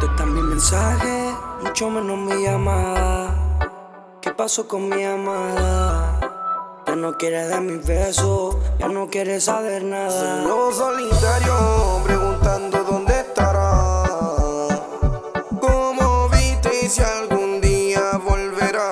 contesta mi mensaje, mucho menos mi llamada. ¿Qué pasó con mi amada? Ya no quiere dar mis besos, ya no quiere saber nada. Soy un lobo solitario preguntando dónde estará. ¿Cómo viste y si algún día volverá?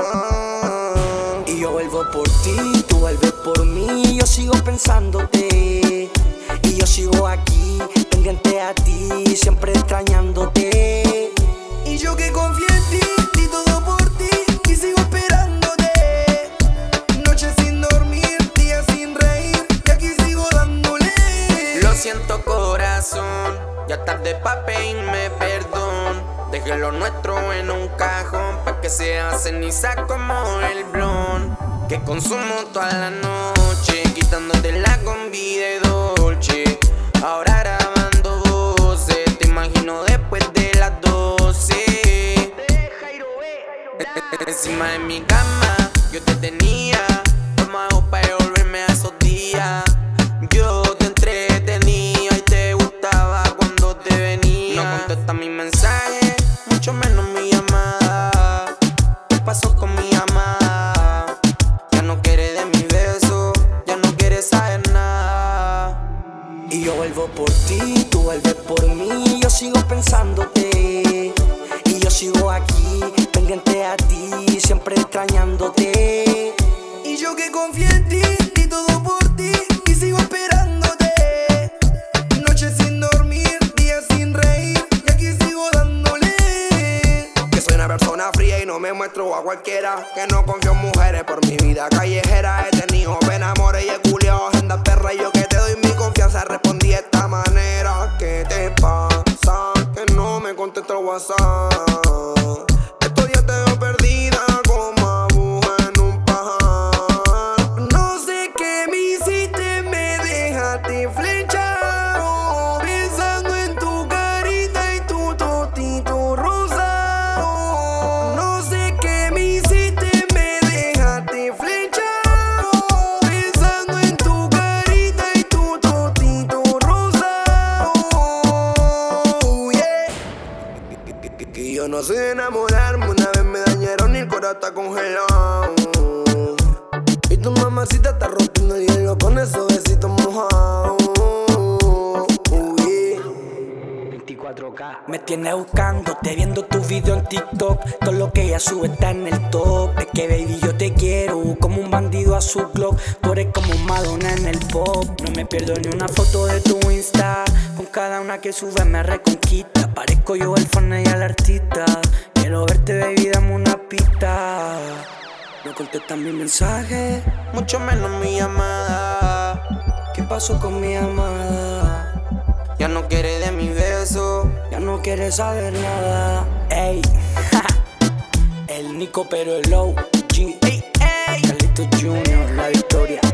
Y yo vuelvo por ti, tú vuelves por mí. Yo sigo pensándote y yo sigo aquí, pendiente a ti, siempre extrañándote. Y yo que confié en ti, di todo por ti y sigo esperándote. Noches sin dormir, días sin reír y aquí sigo dándole. Lo siento corazón, ya tarde pa' pedirme perdón. Dejé lo nuestro en un cajón pa' que sea ceniza como el blon que consumo toda la noche, quitándote la combi de dolce. Ahora grabando voces, te imagino después de las 12. Encima de mi cama yo te tenía, tomado para devolverme a esos días. Yo te entretenía y te gustaba cuando te venía. No contesta mi mensaje, mucho menos mi llamada. ¿Qué pasó con mi amada? Ya no quiere de mi beso, ya no quiere saber nada. Y yo vuelvo por ti, tú vuelves por mí. Yo sigo pensándote y yo sigo aquí, pendiente a ti, siempre extrañándote. Y yo que confié en ti, di todo por ti y sigo esperándote. Noches sin dormir, días sin reír y aquí sigo dándole. Que soy una persona fría y no me muestro a cualquiera. Que no confío en mujeres por mi vida callejera. He tenido pena, amores y he culiao agenda perra. Y yo que te doy mi confianza respondí de esta manera. ¿Qué te pasa? Que no me contesta el WhatsApp. Estos días te veo perdida como aguja en un pajar. No sé qué me hiciste, me dejaste flechado, pensando en tu carita y tu totito rosado. No sé qué me hiciste, me dejaste flechado, pensando en tu carita y tu totito rosado. Yeah. Que yo no sé de enamorarme, una vez me dañaron y el corazón está congelado. Y tu mamacita está rompiendo el hielo con esos besitos mojados. Yeah. 24K. Me tienes buscándote, viendo tus videos en TikTok. Todo lo que ella sube está en el top. Es que baby yo te quiero como un bandido a su Glock. Tú eres como Madonna en el pop. No me pierdo ni una foto de tu Insta. Con cada una que sube me reconquista. Parezco yo el fan y el artista. Quiero verte baby, dame una pista. No contestas mi mensaje, Mucho menos mi llamada. ¿qué pasó con mi amada? Ya no quiere de mi beso. Ya no quiere saber nada. Ey, el Nico pero el OG. Ey, Carlitos Jr., la victoria.